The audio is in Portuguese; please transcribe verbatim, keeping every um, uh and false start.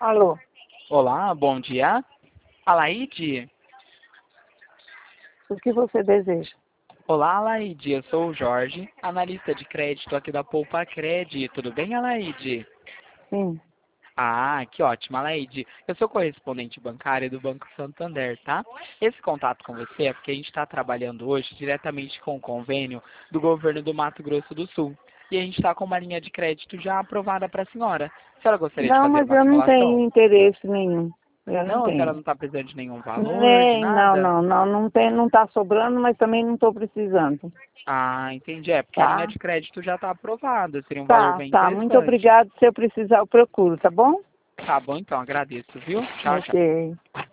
Alô, Olá, bom dia. Alaide? o que você deseja? Olá, Alaide. Eu sou o Jorge, analista de crédito aqui da Poupa Cred. Tudo bem, Alaide? Sim. Ah, que ótimo, Alaide. Eu sou correspondente bancário do Banco Santander, tá? Esse contato com você é porque a gente está trabalhando hoje diretamente com o convênio do governo do Mato Grosso do Sul. E a gente está com uma linha de crédito já aprovada para a senhora. A senhora gostaria de Não, fazer mas uma eu não tenho simulação? interesse nenhum. Eu não Não, a senhora tenho. não está precisando de nenhum valor, de Nem, não, nada? não, não, não tem, não tá sobrando, mas também não estou precisando. Ah, entendi. É porque a linha Tá? de crédito já está aprovada. Seria um valor Tá, bem tá. Muito interessante. obrigado. Se eu precisar, eu procuro, tá bom? Tá bom, então. Agradeço, viu? Tchau, tchau. Ok.